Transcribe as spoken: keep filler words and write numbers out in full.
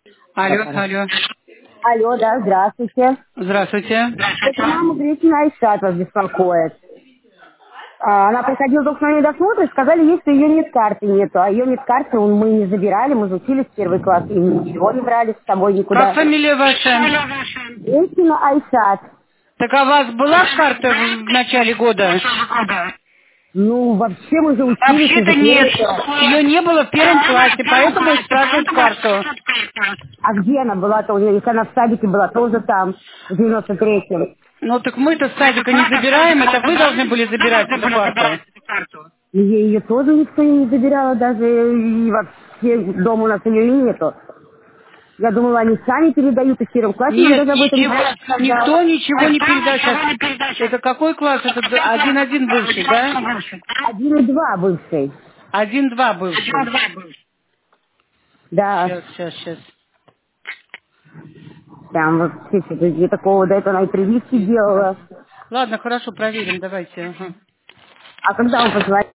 Алло, Так, алло. алло, да, здравствуйте. Здравствуйте. Это мама Гречина Айшат вас беспокоит. А, Она приходила только на медосмотр и сказали, ей, что ее нет карты нету. А ее нет карты мы не забирали, мы же учились в первый класс и ничего не брали с собой Как никуда. фамилия ваша? Гречина Айшат. Так а у вас была карта в в начале года? Ну, вообще мы же учились Вообще-то уже нет. первый класс. Ее не было в первом классе, поэтому и спрашивают карту. А где она была-то у нее? Если она в садике была тоже там, в девяносто третьем. Ну так мы-то с садика не забираем, это вы должны были забирать эту карту. И ее тоже никто не забирал, даже и вообще дома у нас ее и нету. Я думала, они сами передают, и в первом классе нам Нет, даже об этом ничего, никто не сказал. никто ничего не передает сейчас. Это какой класс? Это д- один-один бывший, да? Один и два бывший. Один-два бывший. Да, Сейчас, сейчас, сейчас. там вообще что-то где такого, до этого она и прививки делала. Ладно, хорошо, проверим, давайте. Ага. А когда он позвонил?